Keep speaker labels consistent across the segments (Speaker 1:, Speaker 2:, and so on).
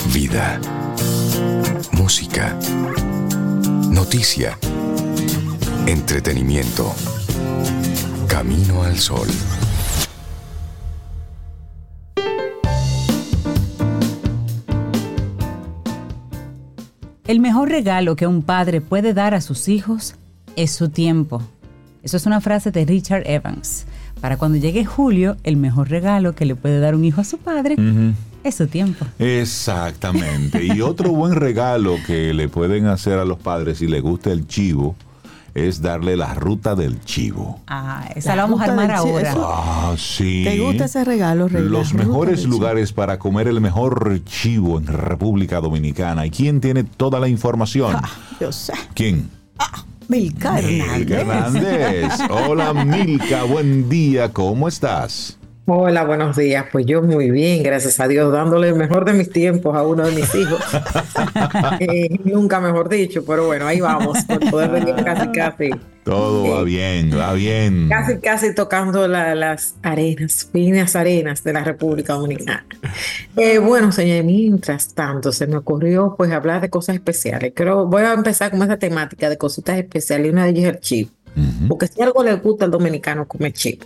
Speaker 1: Vida, música, noticia, entretenimiento. Camino al Sol.
Speaker 2: El mejor regalo que un padre puede dar a sus hijos es su tiempo. Eso es una frase de Richard Evans. Para cuando llegue julio, el mejor regalo que le puede dar un hijo a su padre es su tiempo.
Speaker 3: Exactamente. Y otro buen regalo que le pueden hacer a los padres si les gusta el chivo es darle la ruta del chivo.
Speaker 2: Esa la vamos a armar ahora.
Speaker 3: Sí.
Speaker 4: ¿Te gusta ese regalo, Rey?
Speaker 3: Los mejores lugares para comer el mejor chivo en República Dominicana. ¿Y quién tiene toda la información?
Speaker 4: Yo sé.
Speaker 3: ¿Quién?
Speaker 4: Milka
Speaker 3: Hernández. Hola, Milka, buen día, ¿cómo estás?
Speaker 5: Hola, buenos días. Pues yo muy bien, gracias a Dios, dándole el mejor de mis tiempos a uno de mis hijos. Nunca mejor dicho, pero bueno, ahí vamos, por poder venir casi.
Speaker 3: Todo va bien, va bien.
Speaker 5: Casi tocando las arenas, finas arenas de la República Dominicana. Bueno, señor, mientras tanto se me ocurrió pues hablar de cosas especiales. Voy a empezar con esa temática de cositas especiales y una de ellas es el chivo. Porque si algo le gusta al dominicano, comer chivo.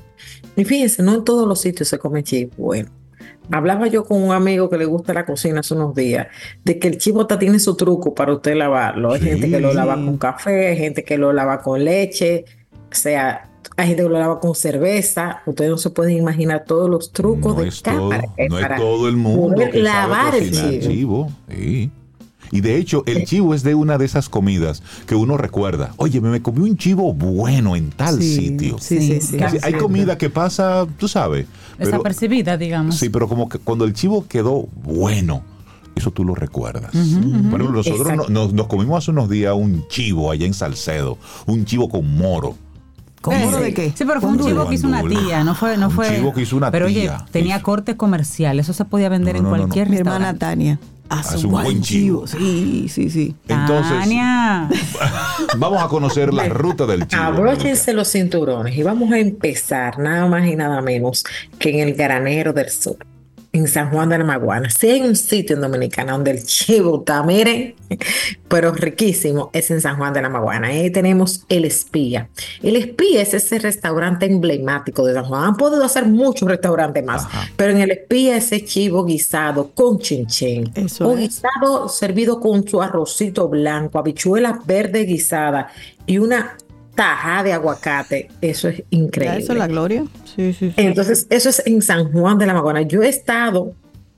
Speaker 5: Y fíjense, no en todos los sitios se come chivo. Bueno, hablaba yo con un amigo que le gusta la cocina hace unos días, de que el chivo tiene su truco para usted lavarlo. Hay gente que lo lava con café, hay gente que lo lava con leche, o sea, hay gente que lo lava con cerveza. Ustedes no se pueden imaginar todos los trucos
Speaker 3: no
Speaker 5: de
Speaker 3: es todo el mundo
Speaker 5: poder
Speaker 3: que
Speaker 5: lavar
Speaker 3: sabe cocinar
Speaker 5: el chivo.
Speaker 3: Sí. Y de hecho, el chivo es de una de esas comidas que uno recuerda. Oye, me comí un chivo bueno en tal sitio.
Speaker 4: Sí.
Speaker 3: Hay comida que pasa, tú sabes.
Speaker 2: Desapercibida, digamos.
Speaker 3: Sí, pero como que cuando el chivo quedó bueno, eso tú lo recuerdas. Bueno, nosotros nos comimos hace unos días un chivo allá en Salcedo. Un chivo con moro.
Speaker 4: ¿Con moro de qué?
Speaker 2: Sí, pero fue un chivo que hizo una tía, no fue.
Speaker 3: Un chivo que hizo una
Speaker 2: pero
Speaker 3: tía.
Speaker 2: Oye, tenía corte comercial, eso se podía vender en cualquier
Speaker 4: Mi
Speaker 2: restaurante.
Speaker 4: hermana Tania hace un buen chivo. Sí.
Speaker 3: Entonces,
Speaker 2: Tania.
Speaker 3: vamos a conocer la ruta del chivo.
Speaker 5: Abróchense los cinturones y vamos a empezar nada más y nada menos que en el Granero del Sur, en San Juan de la Maguana. Si hay un sitio en Dominicana donde el chivo está, miren, pero riquísimo, es en San Juan de la Maguana. Ahí tenemos El Espía. El Espía es ese restaurante emblemático de San Juan. Han podido hacer muchos restaurantes más, pero en El Espía ese chivo guisado con chinchén. O guisado servido con su arrocito blanco, habichuelas verdes guisadas y una taja de aguacate. Eso es increíble.
Speaker 4: ¿Eso es la gloria? Sí.
Speaker 5: Entonces, eso es en San Juan de la Maguana. Yo he estado,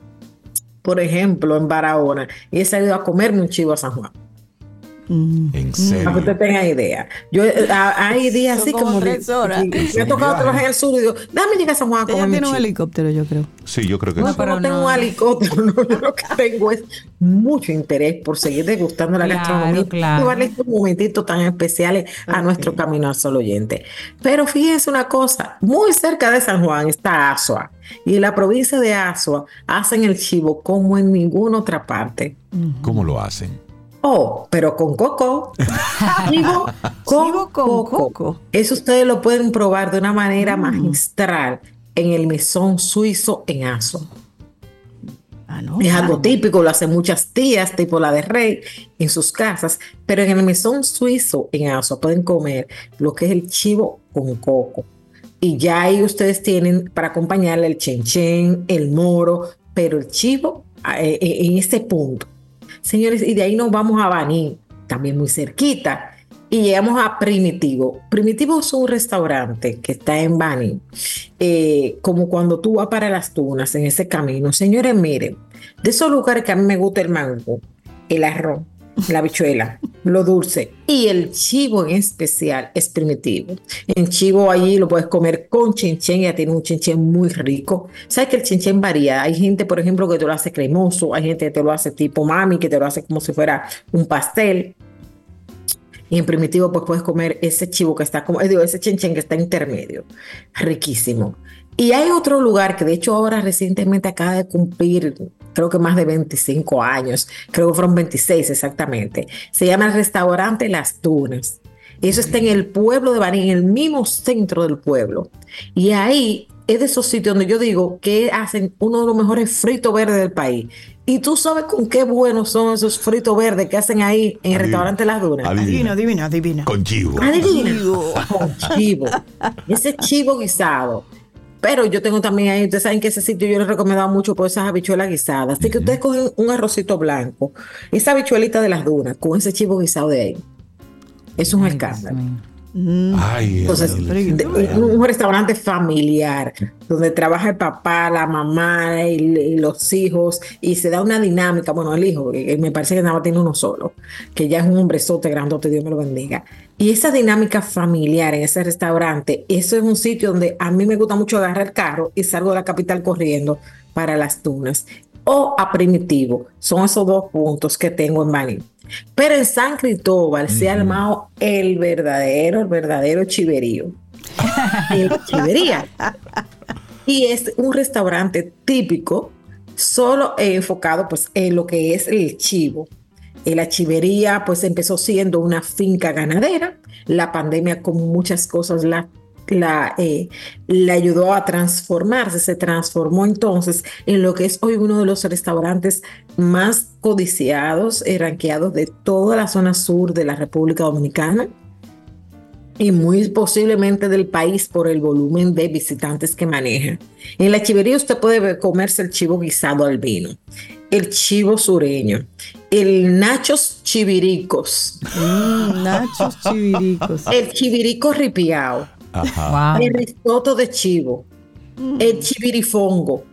Speaker 5: por ejemplo, en Barahona y he salido a comerme un chivo a San Juan.
Speaker 3: En serio.
Speaker 5: Para que usted tenga idea. Hay días así como
Speaker 4: 3 horas.
Speaker 5: Me ha tocado trabajar en el sur y digo, dame llegar a San Juan a
Speaker 4: Ella
Speaker 5: comerme
Speaker 4: tiene un
Speaker 5: chivo.
Speaker 4: helicóptero, yo creo.
Speaker 3: Sí, yo creo que
Speaker 5: No,
Speaker 3: sí.
Speaker 5: pero no tengo un helicóptero, no, yo lo que tengo es mucho interés por seguir degustando la gastronomía y darle estos momentitos tan especiales a nuestro Camino al Sol oyente. Pero fíjense una cosa, muy cerca de San Juan está Azua, y en la provincia de Azua hacen el chivo como en ninguna otra parte.
Speaker 3: ¿Cómo lo hacen?
Speaker 5: Pero con coco. Chivo con coco. Eso ustedes lo pueden probar de una manera magistral en el mesón suizo en Azua. Es algo típico, lo hacen muchas tías, tipo la de Rey, en sus casas, pero en el mesón suizo en Azua pueden comer lo que es el chivo con coco. Y ya ahí ustedes tienen para acompañarle el chenchen, el moro, pero el chivo en este punto. Señores, y de ahí nos vamos a Baní, también muy cerquita, y llegamos a Primitivo. Primitivo es un restaurante que está en Baní, como cuando tú vas para Las Tunas, en ese camino. Señores, miren, de esos lugares que a mí me gusta el mango, el arroz, la habichuela, lo dulce y el chivo en especial es Primitivo. En chivo allí lo puedes comer con chinchén, ya tiene un chinchén muy rico. Sabes que el chinchén varía. Hay gente, por ejemplo, que te lo hace cremoso, hay gente que te lo hace tipo mami, que te lo hace como si fuera un pastel. Y en Primitivo pues puedes comer ese chivo que está ese chinchén que está intermedio. Riquísimo. Y hay otro lugar que de hecho ahora recientemente acaba de cumplir, creo que más de 25 años, creo que fueron 26 exactamente. Se llama el restaurante Las Tunas. Eso está en el pueblo de Baní, en el mismo centro del pueblo. Y ahí es de esos sitios donde yo digo que hacen uno de los mejores fritos verdes del país. Y tú sabes con qué buenos son esos fritos verdes que hacen ahí en el restaurante Las Dunas.
Speaker 4: Adivina.
Speaker 3: Con chivo.
Speaker 5: Adivina. Con chivo. Ese chivo guisado. Pero yo tengo también ahí, ustedes saben que ese sitio yo les recomendaba mucho por esas habichuelas guisadas. Así que ustedes cogen un arrocito blanco, esa habichuelita de Las Dunas, con ese chivo guisado de ahí. Es un escándalo. Entonces, un restaurante familiar donde trabaja el papá, la mamá y los hijos, y se da una dinámica. Bueno, el hijo, me parece que nada más tiene uno solo, que ya es un hombrezote grandote, Dios me lo bendiga. Y esa dinámica familiar en ese restaurante, eso es un sitio donde a mí me gusta mucho agarrar el carro y salgo de la capital corriendo para Las Dunas o a Primitivo. Son esos dos puntos que tengo en Baní. Pero en San Cristóbal se ha armado el verdadero chiverío. El chivería. Y es un restaurante típico, solo enfocado pues en lo que es el chivo. La chivería pues empezó siendo una finca ganadera. La pandemia, como muchas cosas, la ayudó a transformarse, se transformó entonces en lo que es hoy uno de los restaurantes más codiciados y ranqueados de toda la zona sur de la República Dominicana y muy posiblemente del país por el volumen de visitantes que maneja. En la chivería usted puede comerse el chivo guisado al vino, el chivo sureño, el nachos chiviricos,
Speaker 4: nachos chiviricos,
Speaker 5: el chivirico ripiao, el risotto de chivo, el chivirifongo.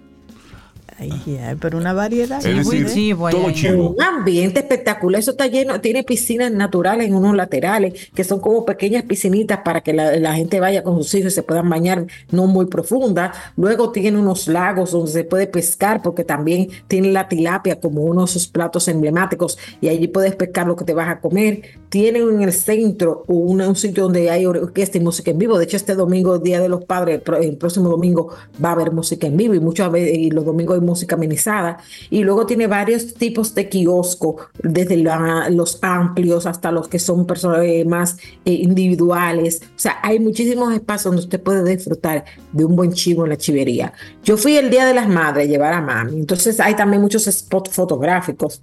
Speaker 4: Pero una variedad.
Speaker 5: Todo chivo. Un ambiente espectacular. Eso está lleno, tiene piscinas naturales en unos laterales, que son como pequeñas piscinitas para que la gente vaya con sus hijos y se puedan bañar, no muy profunda. Luego tiene unos lagos donde se puede pescar, porque también tiene la tilapia como uno de sus platos emblemáticos, y allí puedes pescar lo que te vas a comer. Tienen en el centro un sitio donde hay orquesta y música en vivo. De hecho, este domingo, Día de los Padres, el próximo domingo va a haber música en vivo, y muchas veces y los domingos hay música amenizada. Y luego tiene varios tipos de kiosco, desde los amplios hasta los que son personas más individuales. O sea, hay muchísimos espacios donde usted puede disfrutar de un buen chivo en la chivería. Yo fui el Día de las Madres a llevar a mami, entonces hay también muchos spots fotográficos.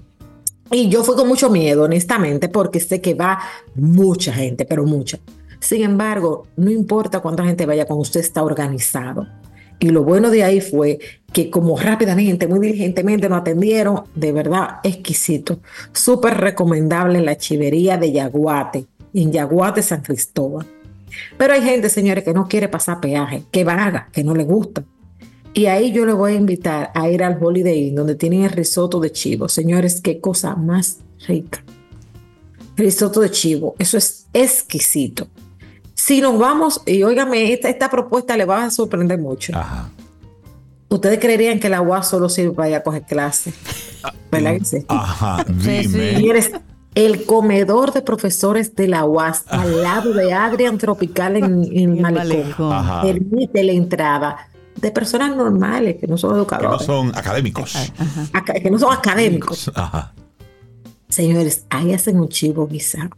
Speaker 5: Y yo fui con mucho miedo, honestamente, porque sé que va mucha gente, pero mucha. Sin embargo, no importa cuánta gente vaya, cuando usted está organizado. Y lo bueno de ahí fue que como rápidamente, muy diligentemente nos atendieron, de verdad exquisito. Súper recomendable en la chivería de Yaguate, en Yaguate, San Cristóbal. Pero hay gente, señores, que no quiere pasar peaje, que vaga, que no le gusta. Y ahí yo le voy a invitar a ir al Holiday Inn, donde tienen el risotto de chivo. Señores, qué cosa más rica. Risotto de chivo, eso es exquisito. Si nos vamos, y óigame, esta propuesta le va a sorprender mucho.
Speaker 3: Ajá.
Speaker 5: Ustedes creerían que la UAS solo sirve para ir a coger clase, ¿verdad que sí?
Speaker 3: Ajá, dime.
Speaker 5: Señores, el comedor de profesores de la UAS, al lado de Adrian Tropical en Malecón, permite la entrada de personas normales, que no son educadores.
Speaker 3: Que no son académicos.
Speaker 5: Que no son académicos.
Speaker 3: Ajá.
Speaker 5: Señores, ahí hacen un chivo guisado.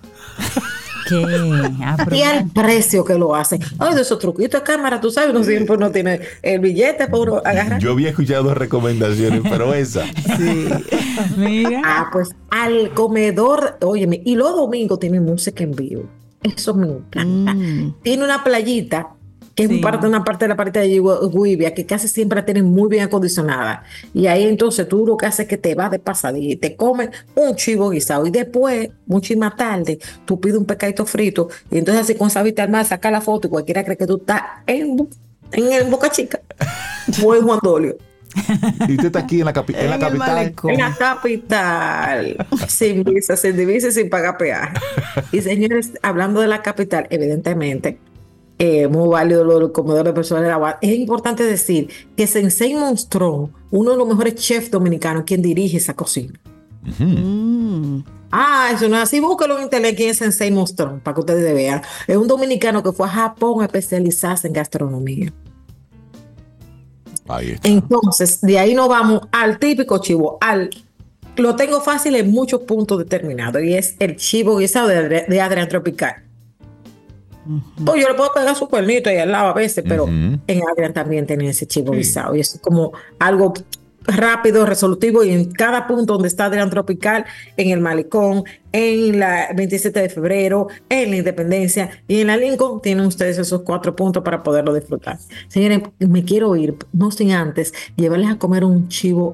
Speaker 2: ¿Qué?
Speaker 5: Y al precio que lo hacen. Ay, de esos truquitos de cámara, tú sabes, uno siempre no tiene el billete para uno agarrar.
Speaker 3: Yo había escuchado recomendaciones, pero esa.
Speaker 4: Sí.
Speaker 2: Mira.
Speaker 5: Pues al comedor, óyeme, y los domingos tienen música en vivo. Eso me encanta. Tiene una playita que es una parte de la parte de Guibia, que casi siempre la tienen muy bien acondicionada. Y ahí entonces tú lo que haces es que te vas de pasadilla y te comes un chivo guisado. Y después, muchísima tarde, tú pides un pescadito frito. Y entonces así con esa vista al mar, saca la foto y cualquiera cree que tú estás en Boca Chica o en Juan Dolio.
Speaker 3: Y usted está aquí en la capital.
Speaker 5: En la capital. Sin visa, sin divisa y sin pagar peaje. Y señores, hablando de la capital, evidentemente, muy válido lo del comedor de personas de la UAS. Es importante decir que Sensei Monstrón, uno de los mejores chefs dominicanos, quien dirige esa cocina. Eso no es así. Búsquelo en internet quién es Sensei Monstrón, para que ustedes vean. Es un dominicano que fue a Japón a especializarse en gastronomía.
Speaker 3: Ahí está.
Speaker 5: Entonces, de ahí nos vamos al típico chivo, lo tengo fácil en muchos puntos determinados, y es el chivo guisado de Adrian Tropical. Pues yo le puedo pegar su cuernito ahí al lado a veces, pero en Adrián también tiene ese chivo guisado. Y eso es como algo rápido, resolutivo, y en cada punto donde está Adrián Tropical, en el Malecón, en la 27 de febrero, en la Independencia y en la Lincoln, tienen ustedes esos 4 puntos para poderlo disfrutar. Señores, me quiero ir, no sin antes llevarles a comer un chivo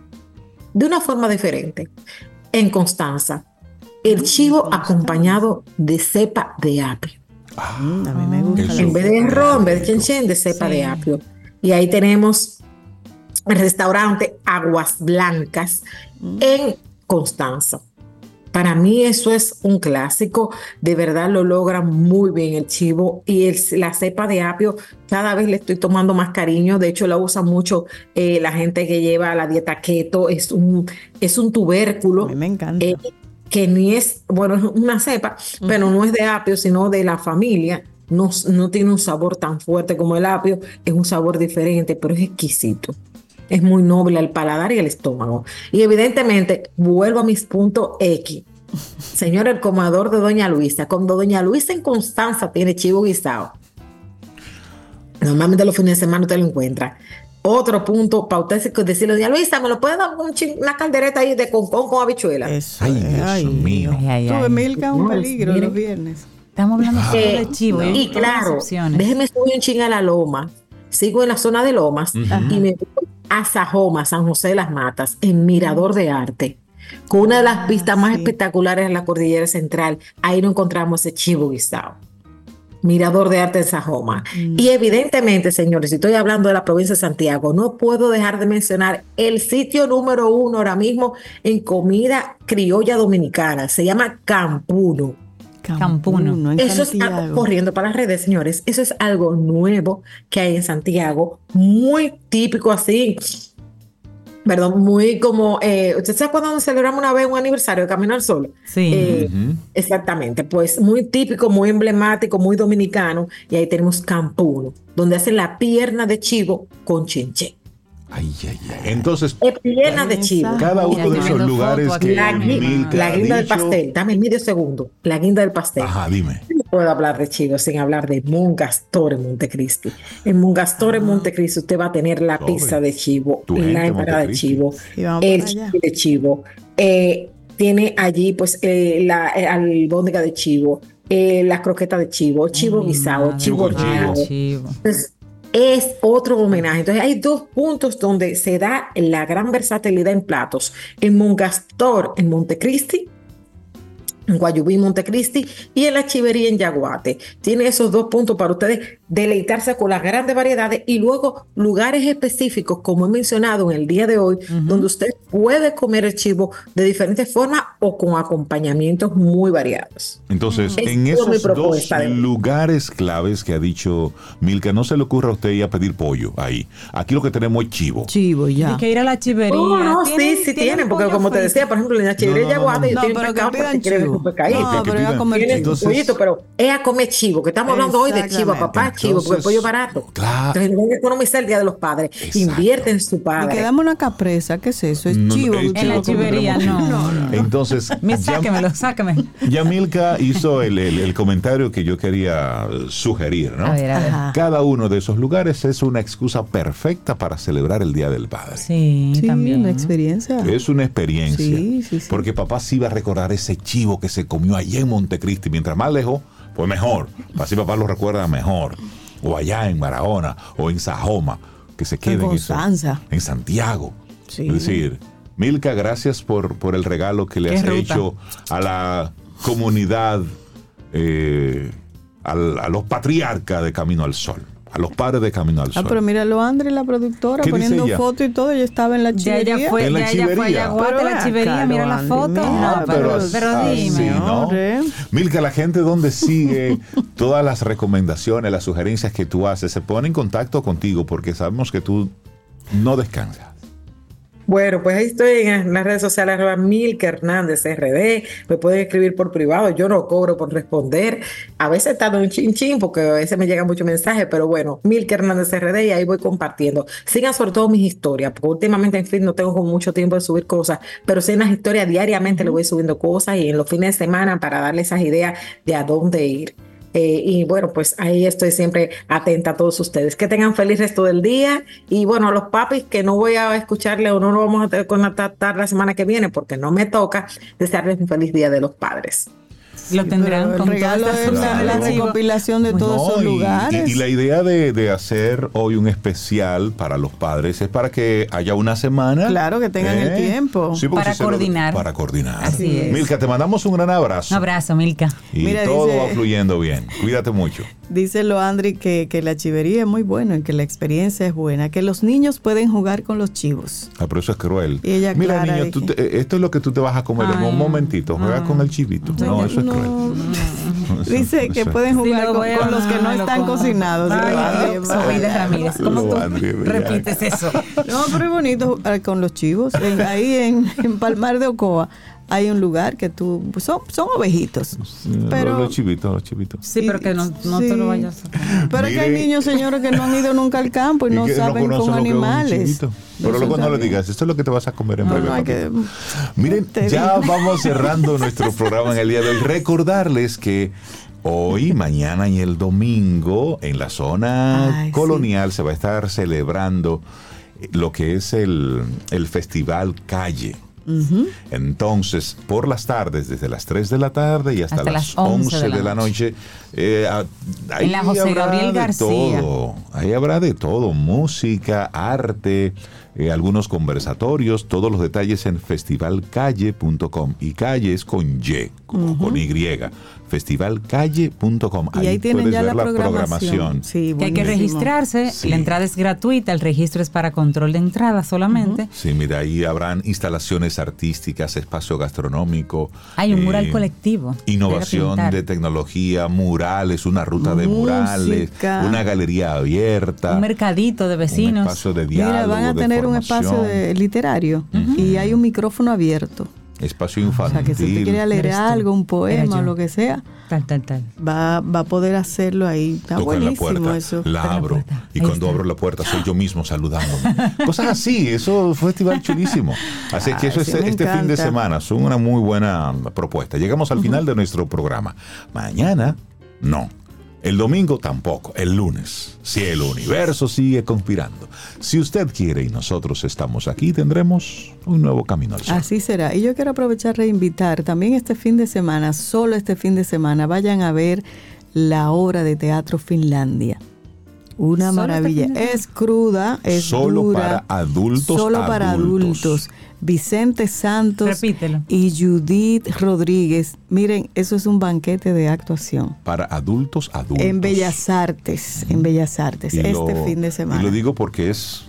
Speaker 5: de una forma diferente. En Constanza, el chivo acompañado de cepa de apio.
Speaker 4: A mí me gusta.
Speaker 5: En vez de arroz, en vez de chenchen, de cepa de apio. Y ahí tenemos el restaurante Aguas Blancas en Constanza. Para mí eso es un clásico, de verdad lo logra muy bien el chivo, y la cepa de apio cada vez le estoy tomando más cariño. De hecho la usa mucho la gente que lleva la dieta keto. Es un tubérculo.
Speaker 4: A mí me encanta.
Speaker 5: Que ni es, bueno, es una cepa, pero no es de apio, sino de la familia. No tiene un sabor tan fuerte como el apio, es un sabor diferente, pero es exquisito. Es muy noble al paladar y al estómago. Y evidentemente, vuelvo a mis puntos X. Señor, el comedor de Doña Luisa. Cuando Doña Luisa en Constanza tiene chivo guisado, normalmente los fines de semana usted lo encuentra. Otro punto para usted decirle, Doña Luisa, ¿me lo puede dar una caldereta ahí de concón con habichuela?
Speaker 4: Eso.
Speaker 3: Ay, Dios mío.
Speaker 4: Tú, Milka, un peligro los viernes.
Speaker 2: Estamos hablando solo de chivo.
Speaker 5: Y claro, déjeme subir un ching a la Loma. Sigo en la zona de Lomas y me voy a Sajoma, San José de las Matas, en Mirador de Arte, con una de las vistas más espectaculares en la cordillera central. Ahí nos encontramos ese chivo guisado. Mirador de Arte en Sajoma. Y evidentemente, señores, si estoy hablando de la provincia de Santiago, no puedo dejar de mencionar el sitio número 1 ahora mismo en comida criolla dominicana. Se llama Campuno.
Speaker 2: Campuno.
Speaker 5: Eso es algo, corriendo para las redes, señores. Eso es algo nuevo que hay en Santiago, muy típico así. Perdón, muy como, ¿usted sabe cuando celebramos una vez un aniversario de Camino al Sol?
Speaker 2: Sí.
Speaker 5: Exactamente, pues muy típico, muy emblemático, muy dominicano. Y ahí tenemos Campuno, donde hacen la pierna de chivo con chinche.
Speaker 3: Ay. Entonces,
Speaker 5: pierna de chivo.
Speaker 3: cada uno de esos lugares que
Speaker 5: la guinda del pastel, dame medio segundo. La guinda del pastel.
Speaker 3: Ajá, dime.
Speaker 5: No puedo hablar de chivo sin hablar de Mongastor en Montecristi. En Mongastor en Montecristi usted va a tener la pizza de chivo, la empanada de chivo, el chile de chivo. Tiene allí pues la albóndiga de chivo, las croquetas de chivo, chivo guisado, chivo horneado. Entonces, es otro homenaje. Entonces hay 2 puntos donde se da la gran versatilidad en platos. En Mongastor, en Montecristi, en Guayubí, Montecristi, y en la Chivería en Yaguate. Tiene esos 2 puntos para ustedes deleitarse con las grandes variedades, y luego lugares específicos, como he mencionado en el día de hoy, donde usted puede comer el chivo de diferentes formas o con acompañamientos muy variados.
Speaker 3: Entonces, en esos 2 lugares claves que ha dicho Milka, no se le ocurra a usted ir a pedir pollo ahí. Aquí lo que tenemos es chivo.
Speaker 4: Chivo, ya.
Speaker 2: Hay que ir a la chivería.
Speaker 5: No, sí tienen, porque como te decía, por ejemplo, en la Chivería de Yaguate tienen pescado para si quieren un pescadito.
Speaker 4: No, pero es a comer chivo.
Speaker 5: Pollito, pero es a comer chivo, que estamos hablando hoy de chivo, papá. Chivo, porque el pollo es barato.
Speaker 3: Claro.
Speaker 5: Entonces, no hay que economizar el Día de los Padres. Exacto. Invierte en su padre.
Speaker 4: Y que dame una capresa, ¿qué es eso? Es chivo.
Speaker 2: En la chivería, no.
Speaker 3: Entonces,
Speaker 2: sáqueme.
Speaker 3: Ya Milka hizo el comentario que yo quería sugerir, ¿no?
Speaker 2: A ver.
Speaker 3: Cada uno de esos lugares es una excusa perfecta para celebrar el Día del Padre.
Speaker 2: Sí, también.
Speaker 4: Una experiencia.
Speaker 3: Es una experiencia.
Speaker 4: Sí.
Speaker 3: Porque papá sí va a recordar ese chivo que se comió allá en Montecristi. Mientras más lejos, pues mejor. Así papá lo recuerda mejor. O allá en Barahona o en Sajoma, que se quede en Santiago.
Speaker 4: Sí.
Speaker 3: Es decir, Milka, gracias por el regalo que le has hecho a la comunidad, a los patriarcas de Camino al Sol, a los padres de Camino al Sol.
Speaker 4: Pero míralo, André, la productora, poniendo foto y todo. Ella estaba en la chivería.
Speaker 2: Ella fue a Yaguate, la chivería, mira la foto. Pero dime.
Speaker 3: ¿No? Milka, la gente donde sigue todas las recomendaciones, las sugerencias que tú haces, se pone en contacto contigo porque sabemos que tú no descansas.
Speaker 5: Bueno, pues ahí estoy en las redes sociales, @Milka Hernández RD. Me pueden escribir por privado, yo no cobro por responder. A veces tardo un chin porque a veces me llegan muchos mensajes, pero bueno, Milka Hernández RD, y ahí voy compartiendo. Sigan sobre todo mis historias, porque últimamente en fin no tengo como mucho tiempo de subir cosas, pero sí en las historias diariamente le voy subiendo cosas, y en los fines de semana para darle esas ideas de a dónde ir. Y bueno, pues ahí estoy siempre atenta a todos ustedes. Que tengan feliz resto del día. Y bueno, a los papis que no voy a escucharle o no nos vamos a contactar la semana que viene porque no me toca, desearles un feliz Día de los Padres.
Speaker 2: Lo tendrán con
Speaker 4: regalo de la recopilación de todos esos lugares.
Speaker 3: Y la idea de hacer hoy un especial para los padres es para que haya una semana.
Speaker 4: Claro, que tengan el tiempo.
Speaker 3: Sí,
Speaker 2: para coordinar.
Speaker 3: Para coordinar.
Speaker 2: Así es.
Speaker 3: Milka, te mandamos un gran abrazo.
Speaker 2: Un abrazo, Milka.
Speaker 3: Y mira, todo va fluyendo bien. Cuídate mucho.
Speaker 4: Dice Loandri que la chivería es muy buena y que la experiencia es buena, que los niños pueden jugar con los chivos.
Speaker 3: Pero eso es cruel.
Speaker 4: Y ella
Speaker 3: mira, niño, esto es lo que tú te vas a comer en un momentito. Juega con el chivito. No, eso es cruel.
Speaker 4: Dice que pueden jugar con los que no están cocinados.
Speaker 2: Ramírez, ¿cómo tú repites eso?
Speaker 4: No, pero es bonito jugar con los chivos. Ahí en Palmar de Ocoa hay un lugar que son ovejitos. Pero
Speaker 3: los chivitos.
Speaker 2: Sí, pero que no te lo vayas a...
Speaker 4: Pero es que hay niños, señores, que no han ido nunca al campo y no saben con animales.
Speaker 3: Pero luego no le digas, esto es lo que te vas a comer en breve. Miren, ya vamos cerrando nuestro programa en el día de hoy. Recordarles que hoy, mañana y el domingo en la zona colonial se va a estar celebrando lo que es el Festival Calle. Entonces, por las tardes, desde las 3 de la tarde y hasta las 11 de la noche, ahí
Speaker 2: en la José Gabriel García.
Speaker 3: Ahí habrá de todo, música, arte, algunos conversatorios, todos los detalles en festivalcalle.com. Y calle es con Y, con Y. Festivalcalle.com.
Speaker 4: Y ahí tienen ya la programación. Sí,
Speaker 2: que hay que registrarse. La entrada es gratuita, el registro es para control de entrada solamente.
Speaker 3: Sí, mira, ahí habrán instalaciones artísticas, espacio gastronómico.
Speaker 2: Hay un mural colectivo.
Speaker 3: Innovación de tecnología, murales, una ruta de murales, una galería abierta.
Speaker 2: Un mercadito de vecinos.
Speaker 3: Un espacio de diálogo. Mira,
Speaker 4: van a tener un espacio literario y hay un micrófono abierto.
Speaker 3: Espacio infantil.
Speaker 4: O sea, que si usted quiere leer algo, un poema o lo que sea,
Speaker 2: tal.
Speaker 4: Va a poder hacerlo ahí. Está buenísimo
Speaker 3: la puerta,
Speaker 4: eso.
Speaker 3: La abro. Y cuando abro la puerta soy yo mismo saludándome. Cosas así, eso fue un festival chulísimo. Así que eso este fin de semana son una muy buena propuesta. Llegamos al final de nuestro programa. Mañana, no. El domingo tampoco, el lunes. Si el universo sigue conspirando. Si usted quiere y nosotros estamos aquí, tendremos un nuevo Camino al Sol.
Speaker 4: Así será. Y yo quiero aprovechar e invitar también este fin de semana, solo este fin de semana, vayan a ver la obra de teatro Finlandia. Una maravilla. Es cruda, es
Speaker 3: solo
Speaker 4: dura.
Speaker 3: Para adultos.
Speaker 4: Solo para adultos. Vicente Santos.
Speaker 2: Repítelo.
Speaker 4: Y Judith Rodríguez. Miren, eso es un banquete de actuación.
Speaker 3: Para adultos.
Speaker 4: En Bellas Artes. En Bellas Artes. Este fin de semana.
Speaker 3: Y lo digo porque es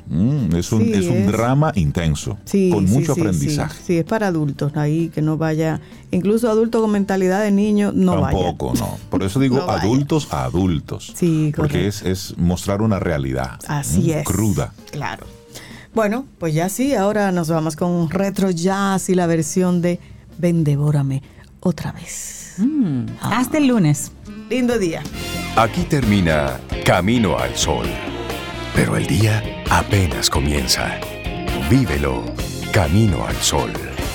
Speaker 3: un drama intenso. Con mucho aprendizaje.
Speaker 4: Sí, es para adultos. Ahí que no vaya. Incluso adultos con mentalidad de niño no vaya.
Speaker 3: Tampoco, no. Por eso digo no adultos a adultos.
Speaker 4: Sí,
Speaker 3: porque es mostrar una realidad.
Speaker 4: Así es.
Speaker 3: Cruda.
Speaker 4: Claro. Bueno, pues ya sí, ahora nos vamos con Retro Jazz y la versión de Ven, devórame otra vez.
Speaker 2: Hasta el lunes.
Speaker 4: Lindo día.
Speaker 1: Aquí termina Camino al Sol. Pero el día apenas comienza. Vívelo Camino al Sol.